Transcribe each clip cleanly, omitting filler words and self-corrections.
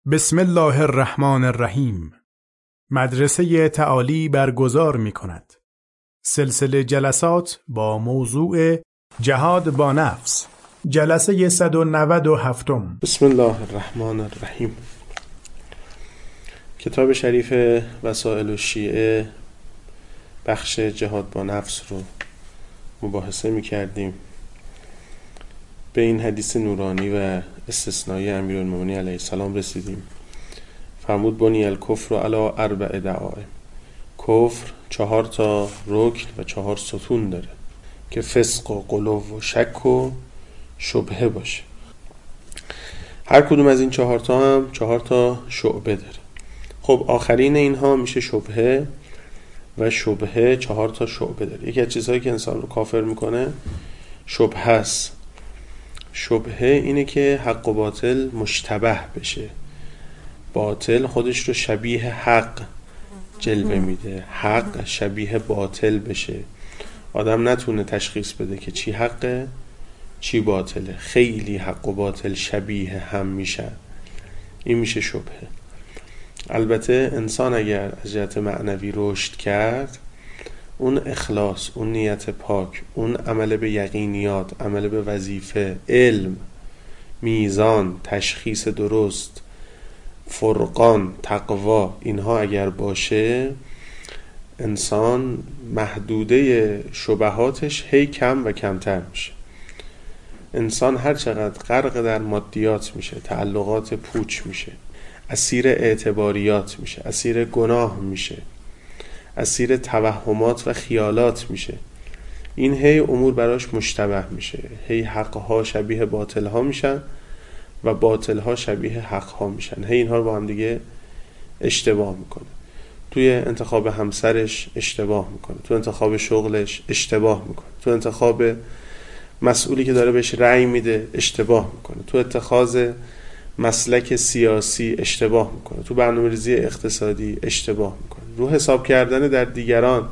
بسم الله الرحمن الرحیم. مدرسه تعالی برگزار می کند سلسله جلسات با موضوع جهاد با نفس، جلسه 197. بسم الله الرحمن الرحیم. کتاب شریف وسائل الشیعه بخش جهاد با نفس رو مباحثه می کردیم. به این حدیث نورانی و استثنایی امیرالمومنین علیه السلام رسیدیم. فرمود بنی الکفر علی 4 دعائم. کفر 4 تا رکن و 4 ستون داره که فسق و غلو و شک و شبهه باشه. هر کدوم از این 4 تا هم 4 تا شعبه داره. خب آخرین اینها میشه شبهه و شبهه 4 تا شعبه داره. یکی از چیزهایی که انسان رو کافر میکنه شبهه است. شبهه اینه که حق و باطل مشتبه بشه، باطل خودش رو شبیه حق جلوه میده، حق شبیه باطل بشه، آدم نتونه تشخیص بده که چی حقه چی باطله، خیلی حق و باطل شبیه هم میشن، این میشه شبهه. البته انسان اگر از جهت معنوی رشد کرد، اون اخلاص، اون نیت پاک، اون عمل به یقینیات، عمل به وظیفه، علم، میزان، تشخیص درست، فرقان، تقوا، اینها اگر باشه، انسان محدوده شبهاتش هی کم و کمتر میشه. انسان هر چقدر غرق در مادیات میشه، تعلقات پوچ میشه، اسیر اعتباریات میشه، اسیر گناه میشه، اسیر توهمات و خیالات میشه، این هی امور براش مشتبه میشه، هی حقها شبیه باطلها میشن و باطلها شبیه حقها میشن، هی اینها رو با هم دیگه اشتباه میکنه. توی انتخاب همسرش اشتباه میکنه، تو انتخاب شغلش اشتباه میکنه، تو انتخاب مسئولی که داره بهش رأی میده اشتباه میکنه، تو اتخاذ مسلک سیاسی اشتباه میکنه، تو برنامه‌ریزی اقتصادی اشتباه میکنه، رو حساب کردن در دیگران،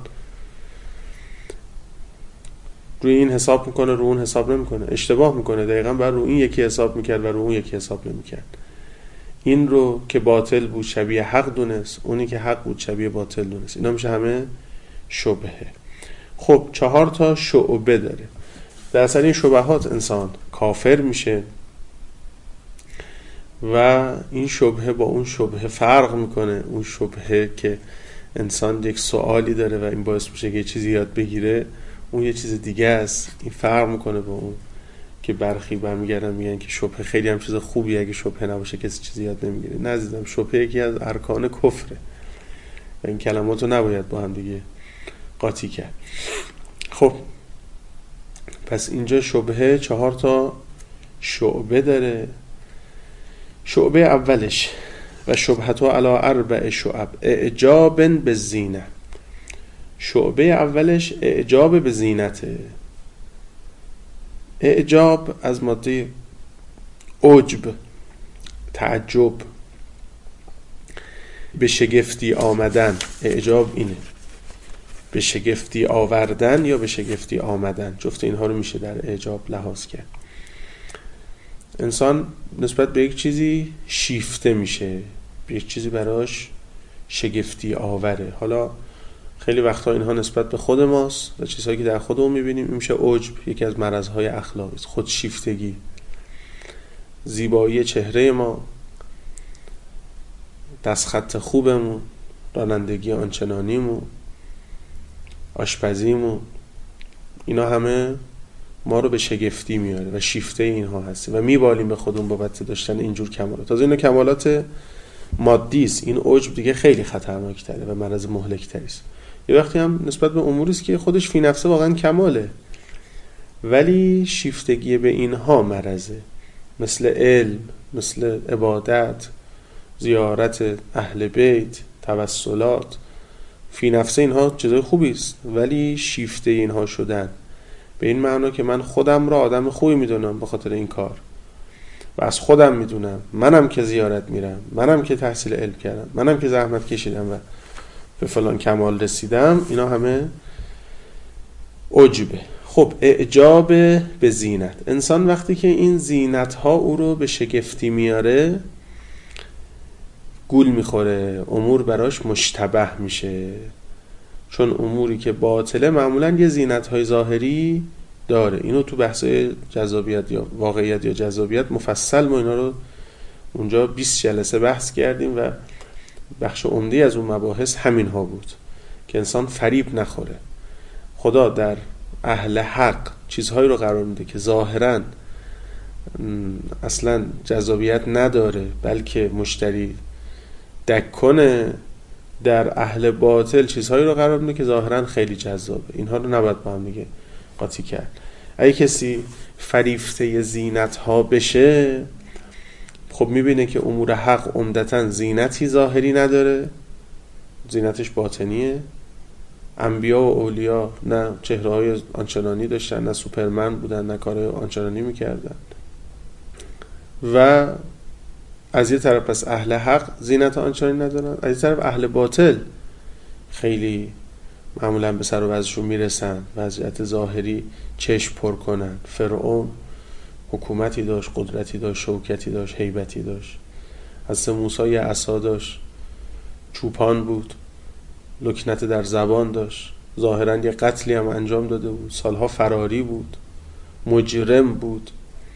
روی این حساب میکنه رو اون حساب نمیکنه، اشتباه میکنه، دقیقاً بر رو این یکی حساب میکرد و رو اون یکی حساب نمیکرد. این رو که باطل بود شبیه حق دونست، اونی که حق بود شبیه باطل دونست. اینا میشه همه شبهه. خب 4 تا شعبه داره. در اصل این شبهات انسان کافر میشه و این شبهه با اون شبهه فرق میکنه. اون شبهه که انسان یک سوالی داره و این باعث میشه که یه چیزی یاد بگیره، اون یه چیز دیگه است. این فرق میکنه با اون که برخی برمیگردن میگن که شبهه خیلی هم چیز خوبیه، اگه شبهه نباشه کسی چیزی یاد نمیگیره. نه عزیزم، شبهه یکی از ارکان کفره و این کلمات رو نباید با هم دیگه قاطی کرد. خب پس اینجا شبهه 4 تا شعبه داره. شعبه اولش و شبهتو علی 4 شعب اعجاب بالزینه. شعبه اولش اعجاب به زینته. اعجاب از ماده عجب، تعجب، به شگفتی آمدن. اعجاب اینه، به شگفتی آوردن یا به شگفتی آمدن، جفت اینها رو میشه در اعجاب لحاظ کرد. انسان نسبت به یک چیزی شیفته میشه، به یک چیزی براش شگفتی آوره. حالا خیلی وقتا اینها نسبت به خود ماست و چیزهایی که در خودمون میبینیم. این میشه عجب، یکی از مرضهای اخلاقی است، خودشیفتگی. زیبایی چهره ما، دستخط خوبمون، رانندگی آنچنانیمون، آشپزیمون، اینا همه ما رو به شگفتی میاره و شیفته اینها هستیم و میبالیم به خودمون بابت داشتن اینجور کمالات. تازه اینا کمالات مادی است. این عجب دیگه خیلی خطرناک‌تره و مرض مهلک‌تری است. یه وقتی هم نسبت به اموری است که خودش فی نفسه واقعا کماله، ولی شیفتگی به اینها مرضه، مثل علم، مثل عبادت، زیارت اهل بیت، توسلات. فی نفسه اینها چیزای خوبی است، ولی شیفته اینها شدن به این معنا که من خودم را آدم خوبی میدونم به خاطر این کار و از خودم میدونم، منم که زیارت میرم، منم که تحصیل علم کردم، منم که زحمت کشیدم و به فلان کمال رسیدم، اینا همه عجبه. خب اعجاب به زینت. انسان وقتی که این زینت ها او رو به شگفتی میاره، گول میخوره، امور براش مشتبه میشه. چون اموری که باطله معمولا یه زینت‌های ظاهری داره. اینو تو بحث‌های جذابیت یا واقعیت یا جذابیت مفصل ما اینا رو اونجا 20 جلسه بحث کردیم و بخش عمده از اون مباحث همین ها بود که انسان فریب نخوره. خدا در اهل حق چیزهایی رو قرار میده که ظاهراً اصلا جذابیت نداره بلکه مشتری دک کنه. در اهل باطل چیزهایی رو قرار میده که ظاهراً خیلی جذابه. اینها رو نباید با هم دیگه قاطی کرد. اگه کسی فریفته زینت ها بشه، خب میبینه که امور حق عمدتاً زینتی ظاهری نداره، زینتش باطنیه. انبیا و اولیا نه چهره های آنچنانی داشتن، نه سوپرمن بودن، نه کار آنچنانی میکردن. و از یه طرف پس اهل حق زینت آنچنانی ندارن، از یه طرف اهل باطل خیلی معمولا به سر و وضعشون میرسن، وضعیت ظاهری چشم پر کنن. فرعون حکومتی داشت، قدرتی داشت، شوکتی داشت، هیبتی داشت. حضرت موسی یه عصا داشت، چوپان بود، لکنت در زبان داشت، ظاهراً یه قتلی هم انجام داده بود، سالها فراری بود، مجرم بود،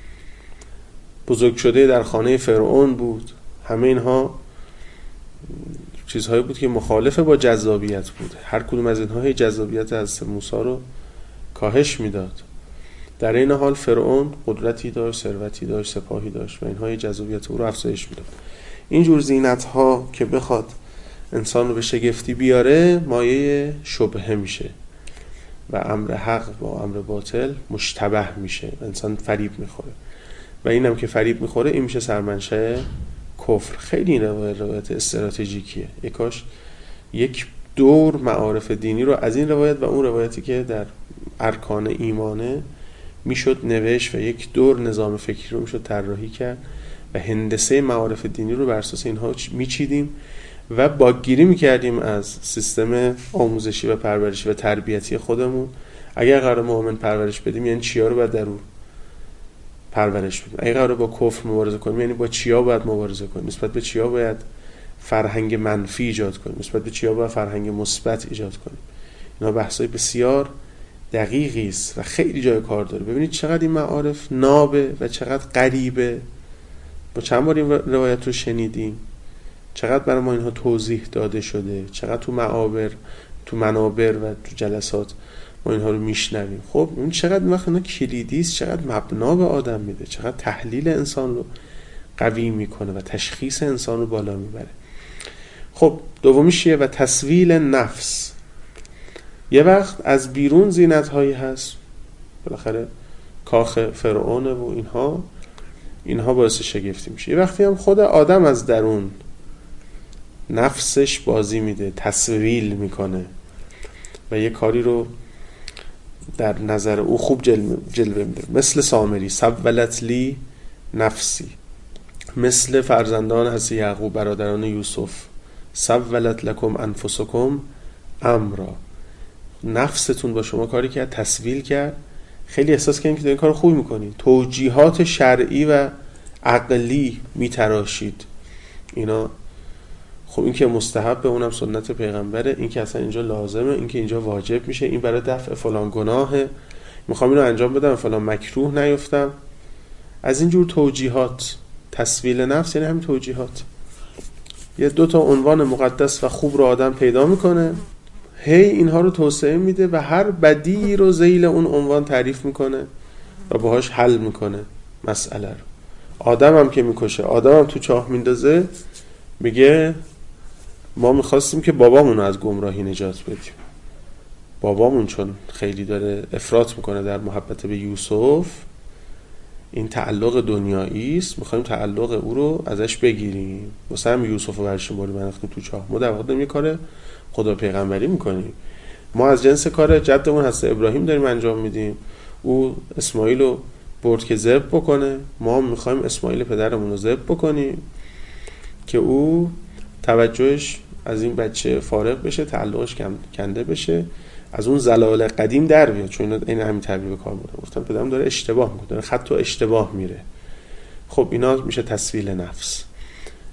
بزرگ شده در خانه فرعون بود. همه اینها چیزهایی بود که مخالف با جذابیت بود. هر کدوم از اینها جذابیت از موسی رو کاهش میداد. در این حال فرعون قدرتی داشت، ثروتی داشت، سپاهی داشت و اینها جذابیت او رو افزایش میداد. اینجور زینت ها که بخواد انسان رو به شگفتی بیاره مایه شبهه میشه و امر حق با امر باطل مشتبه میشه، انسان فریب میخوره و اینم که فریب میخوره این میشه سرمنشأ کفر. خیلی این روایت استراتژیکیه. یکاش یک دور معارف دینی رو از این روایت و اون روایتی که در ارکان ایمانه میشد نوشت و یک دور نظام فکری رو میشد طراحی کرد و هندسه معارف دینی رو بر اساس اینها میچیدیم و باگگیری میکردیم از سیستم آموزشی و پرورشی و تربیتی خودمون. اگر قرار مؤمن پرورش بدیم یعنی چیا رو باید در او پرورش بدیم؟ اگر قرار با کفر مبارزه کنیم یعنی با چیا باید مبارزه کنیم؟ نسبت به چیا باید فرهنگ منفی ایجاد کنیم؟ نسبت به چیا باید فرهنگ مثبت ایجاد کنیم؟ اینا بحثای بسیار دقیقی است و خیلی جای کار داره. ببینید چقدر این معارف نابه و چقدر غریبه. با چند بار این روایت رو شنیدیم، چقدر برای ما اینها توضیح داده شده، چقدر تو منابر و تو جلسات ما اینها رو میشنویم. خب این چقدر وقت اینا کلیدی است، چقدر مبنا به آدم میده، چقدر تحلیل انسان رو قوی میکنه و تشخیص انسان رو بالا میبره. خب دومیش چیه؟ و تسویل نفس. یه وقت از بیرون زینت هایی هست، بالاخره کاخ فرعونه و اینها باعث شگفتی میشه. یه وقتی هم خود آدم از درون نفسش بازی میده، تسویل میکنه و یه کاری رو در نظر او خوب جلوه میده. مثل سامری، سولت لی نفسی. مثل فرزندان حضرت یعقوب، برادران یوسف، سولت لکم انفسکم امرا. نفستون با شما کاری کرد، تسویل کرد، خیلی احساس کردین که دارین کار خوب میکنین، توجیهات شرعی و عقلی میتراشید. اینا خب این که مستحب، اونم سنت پیغمبره، این که اصلا اینجا لازمه، این که اینجا واجب میشه، این برای دفع فلان گناهه، میخوام اینو انجام بدم فلان مکروه نیفتم. از اینجور توجیهات. تسویل نفس یعنی همین توجیهات. یه 2 عنوان مقدس و خوب رو آدم پیدا میکنه، هی اینها رو توسعه میده و هر بدی رو ذیل اون عنوان تعریف میکنه و باهاش حل میکنه مسئله رو. آدم هم که میکشه، آدم هم تو چاه میندازه، میگه ما میخواستیم که بابامون رو از گمراهی نجات بدیم. بابامون چون خیلی داره افراط میکنه در محبت به یوسف، این تعلق دنیایی است، میخوایم تعلق او رو ازش بگیریم، واسه هم یوسف رو برشون باری منختیم تو چاه. ما در واقع داریم یه کار خدا پیغمبری میکنیم. ما از جنس کار جدمون حضرت ابراهیم داریم انجام میدیم. او اسماعیل رو برد که ذبح بکنه، ما میخوایم اسماعیل پدرمون رو ذبح بکنیم که او توجهش از این بچه فارغ بشه، تعلقش کنده بشه، از اون زلال قدیم در بیاد. چون این همین تعبیر به کار برده. گفتم پدرم داره اشتباه میکنه، داره خط و اشتباه میره. خب اینا میشه تسویل نفس.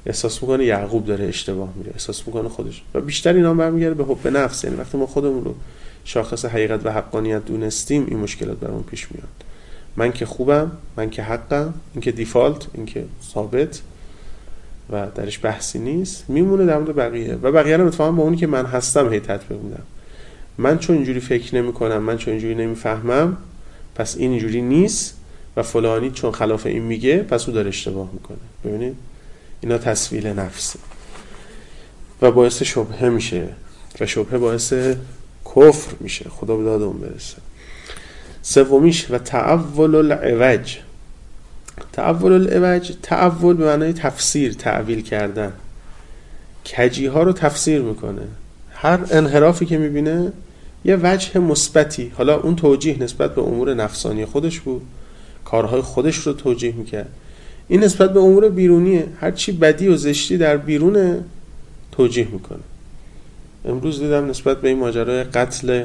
احساس میکنه یعقوب داره اشتباه میره، احساس میکنه خودش، و بیشتر اینا هم برمیگرده به حب نفس. یعنی وقتی ما خودمون رو شاخص حقیقت و حقانیت دونستیم این مشکلات برامون پیش میاد. من که خوبم، من که حقم، این که دیفالت، این که ثابت و درش بحثی نیست، میمونه در مورد بقیه و بقیه رو متفاهم با اونی که من هستم هی تطبیق میدم. من چون اینجوری فکر نمی کنم، من چون اینجوری نمیفهمم، پس این اینجوری نیست و فلانی چون خلاف این میگه پس او داره اشتباه میکنه. ببینید اینا تسویل نفسه و باعث شبهه میشه و شبهه باعث کفر میشه. خدا به دادمون برسه. سومیش و تعول العوج. تعول العوج، تعول به معنای تفسیر، تعویل کردن. کجی ها رو تفسیر میکنه. هر انحرافی که میبینه یه وجه مثبتی، حالا اون توجیه نسبت به امور نفسانی خودش بود، کارهای خودش رو توجیه میکرد، این نسبت به امور بیرونیه، هر چی بدی و زشتی در بیرونه توجیه میکنه. امروز دیدم نسبت به این ماجرای قتل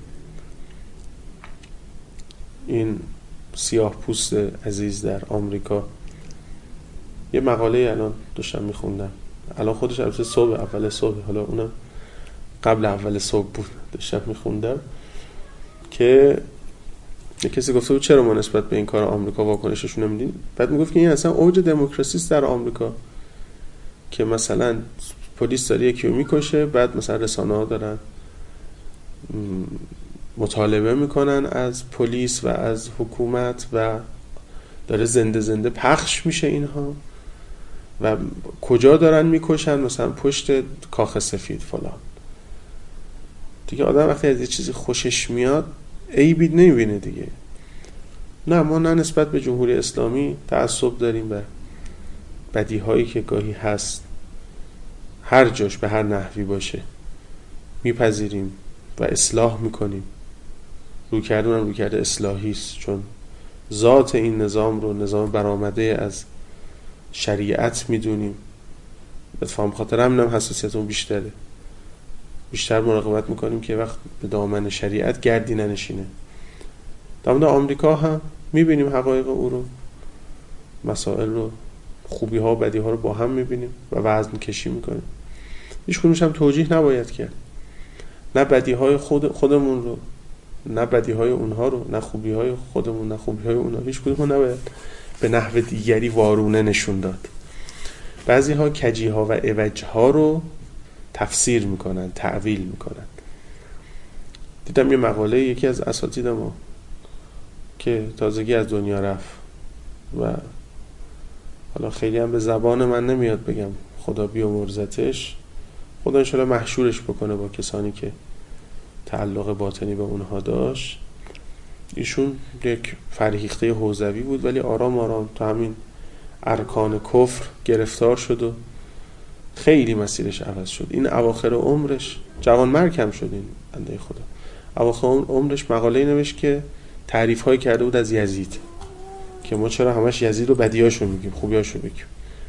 این سیاه پوست عزیز در آمریکا یه مقاله الان داشتم میخوندم، الان خودش البته صبح، اول صبح، حالا اونم قبل اول صبح بود، داشتم میخوندم که یه کسی گفته بود چرا ما نسبت به این کار آمریکا واکنششون نمیدیم. بعد میگفت که این اصلا اوج دموکراسی است در آمریکا، که مثلا پلیس داره یکی رو میکشه، بعد مثلا رسانه‌ها دارن مطالبه میکنن از پلیس و از حکومت و داره زنده زنده پخش میشه اینها و کجا دارن میکشن، مثلا پشت کاخ سفید فلان. دیگه آدم وقتی از یه چیزی خوشش میاد عیبی نمیبینه دیگه. نه، ما نه نسبت به جمهوری اسلامی تعصب داریم و بدیهایی که گاهی هست هر جاش به هر نحوی باشه میپذیریم و اصلاح میکنیم. رویکرد اصلاحی است، چون ذات این نظام رو نظام برآمده از شریعت میدونیم. به فهم خاطر همینم حساسیتمون بیشتره، بیشتر مراقبت میکنیم که وقت به دامن شریعت گردی ننشینه. در مورد آمریکا هم میبینیم حقایق او رو، مسائل رو، خوبی ها و بدی ها رو با هم میبینیم و وزن کشی میکنیم. هیچ کدومش هم توجیه نباید کرد، نه بدی های خودمون رو، نه بدی های اونها رو، نه خوبی های خودمون، نه خوبی های اونها، هیچ کدوم رو نباید به نحو دیگری وارونه نشون داد. بعضی ها کجی ها و عوج ها رو تفسیر میکنن، تعویل میکنن. دیدم یه مقاله یکی از اساتید ما که تازگی از دنیا رفت و حالا خیلی هم به زبان من نمیاد بگم خدا بیامرزتش، خدا انشالله محشورش بکنه با کسانی که تعلق باطنی به اونها داشت. ایشون یک فرهیخته حوزوی بود ولی آرام آرام تا همین ارکان کفر گرفتار شد و خیلی مسیرش عوض شد. این اواخر عمرش، جوان مرگ هم شد این بنده خدا، اواخر عمرش مقاله نوشت که تعریف های کرده بود از یزید، که ما چرا همش یزید رو بدیاشو میگیم، خوبیاشو بگیم،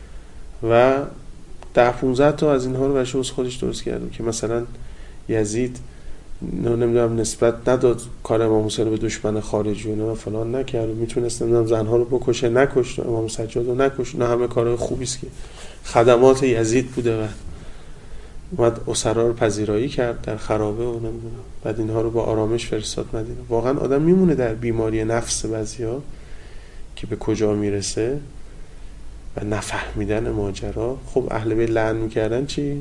و 10-15 تا از اینها رو برش از خودش درست کرده که مثلا یزید نمیدونم نسبت نداد کار امام حسین به دشمن خارجی و فلان نکرد، میتونست نمیدونم زنها رو بکشه نکشت، امام سجاد رو نکشت، نه همه کارهای خوبی است که خدمات یزید بوده و اومد اسرا رو پذیرایی کرد در خرابه و نمیدونم بعد اینها رو با آرامش فرستاد مدینه. واقعا آدم میمونه در بیماری نفس بعضیا که به کجا میرسه و نفهمیدن ماجرا. خب اهل بیت لعن میکردن چی؟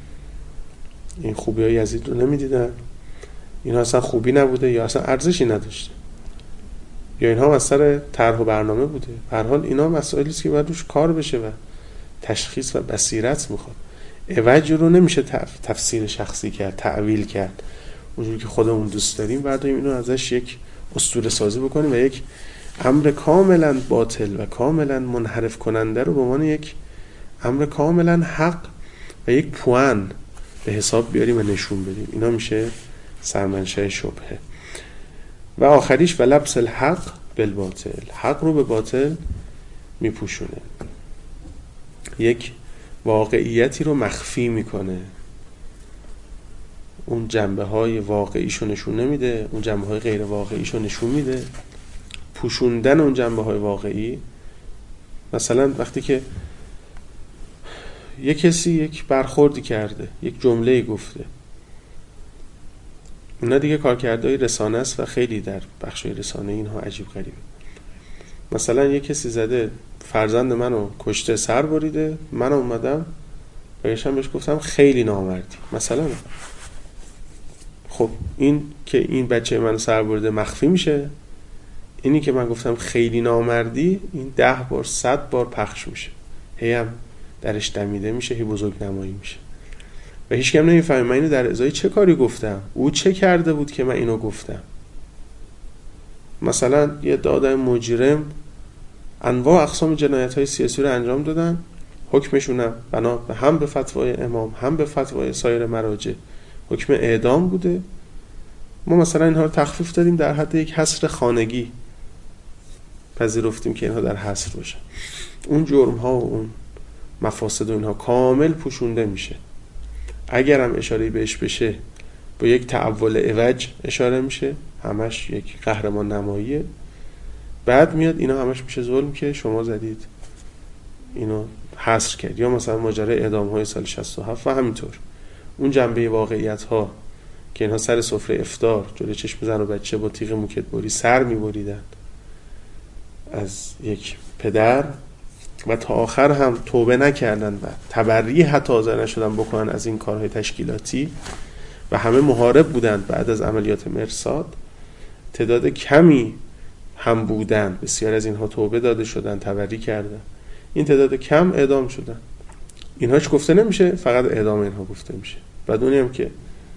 این خوبی های یزید رو نمیدیدن، اینا اصلا خوبی نبوده یا اصلا ارزشی نداشته، یا اینها از سر طرح و برنامه بوده. به هر حال اینا مسائلی است که باید روش کار بشه و تشخیص و بصیرت میخواد. عوج رو نمیشه تفسیر شخصی کرد، تعویل کرد اونجوری که خودمون دوست داریم، برداریم اینو ازش یک اسطوره سازی بکنیم و یک امر کاملا باطل و کاملا منحرف کننده رو به عنوان یک امر کاملا حق و یک پوان به حساب بیاریم و نشون بدیم. اینا میشه سرمنشأ شبهه. و آخریش و لبس الحق بالباطل، حق رو به باطل میپوشونه، یک واقعیتی رو مخفی میکنه، اون جنبه های واقعیشو نشون نمیده، اون جنبه های غیر واقعیشو نشون میده. پوشوندن اون جنبه های واقعی، مثلا وقتی که یک کسی یک برخوردی کرده، یک جمله گفته، اینا دیگه کارکردهای رسانه است و خیلی در بخشای رسانه اینها عجیب غریبه. مثلا یک کسی زده فرزند منو کشته، سر بریده، من اومدم بهشم بهش گفتم خیلی نامردی مثلا. خب این که این بچه منو سر بریده مخفی میشه، اینی که من گفتم خیلی نامردی این 10 بار 100 بار پخش میشه، هی هم درش دمیده میشه، هی بزرگ نمایی میشه و هیچ کم نمیفهمه من اینو در ازای چه کاری گفتم، او چه کرده بود که من اینو گفتم. مثلا یه آدم مجرم انواع اقسام جنایت‌های سیاسی رو انجام دادن، حکمشون بنا هم به فتوای امام هم به فتوای سایر مراجع حکم اعدام بوده. ما مثلا اینها رو تخفیف دادیم، در حد یک حصر خانگی پذیرفتیم که اینها در حصر باشن. اون جرم ها و اون مفاسد و اینها کامل پوشونده میشه. اگر هم اشاره بهش بشه با یک تأول عوج اشاره میشه، همش یک قهرمان نماییه. بعد میاد اینا همش میشه ظلم که شما زدید اینو حصر کرد. یا مثلا ماجرای اعدام های سال 67 و همینطور اون جنبه واقعیت ها که اینها سر سفره افطار جلوی چشم زن و بچه با تیغ موکت بری سر میبریدن از یک پدر و تا آخر هم توبه نکردن و تبری حتی حاضر نشدن بکنن از این کارهای تشکیلاتی و همه محارب بودند. بعد از عملیات مرصاد تعداد کمی هم بودن، بسیار از اینها توبه داده شدن، تبری کردن، این تعداد کم اعدام شدن. اینهاش گفته نمیشه، فقط اعدام اینها گفته میشه. بدونی هم که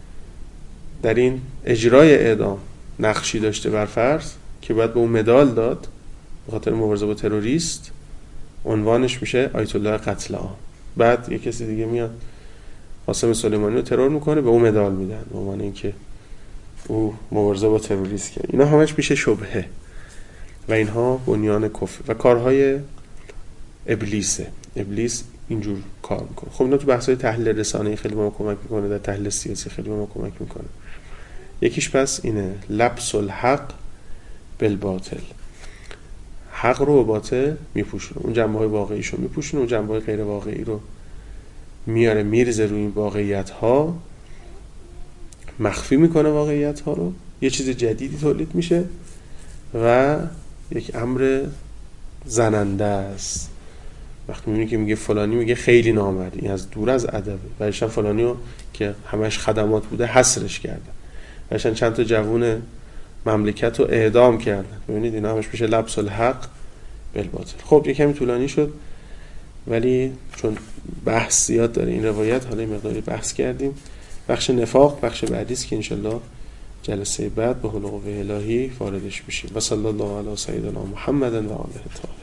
در این اجرای اعدام نقشی داشته بر فرض که باید به اون مدال داد به خاطر مبارزه با تروریست، عنوانش میشه آیت الله قتل عام. بعد یک کسی دیگه میاد قاسم سلیمانی رو ترور میکنه، به اون مدال میدن به عنوان اینکه او مبارزه با تروریست کرد. اینا همش میشه شبهه و اینها بنیان کفر و کارهای ابلیسه. ابلیس اینجور کار میکنه. خب اینا تو بحث‌های تحلیل رسانه‌ای خیلی به ما کمک میکنه، در تحلیل سیاسی خیلی به ما کمک میکنه. یکیش پس اینه لبس الحق بالباطل، حق رو با باطل میپوشونه، اون جنبه‌های واقعیش رو میپوشونه، اون جنبه‌های غیر واقعی رو میاره میرزه روی این واقعیت‌ها، مخفی میکنه واقعیت‌ها رو، یه چیز جدیدی تولید میشه و یک امر زننده است. وقتی میبینی که میگه فلانی میگه خیلی نامردی، این از دور از ادبه. بعدش فلانی رو که همش خدمات بوده حصرش کردن، بعدش چند تا جوون مملکت رو اعدام کردن. ببینید اینا همش میشه لبس الحق بالباطل. خب یه کمی طولانی شد ولی چون بحث زیاد داره این روایت، حالا مقداری بحث کردیم. بخش نفاق بخش بعدی است که انشالله جلسه بعد به حول و قوه الهی واردش میشیم. و صلی الله علی سیدنا محمد و آله الطاهرین.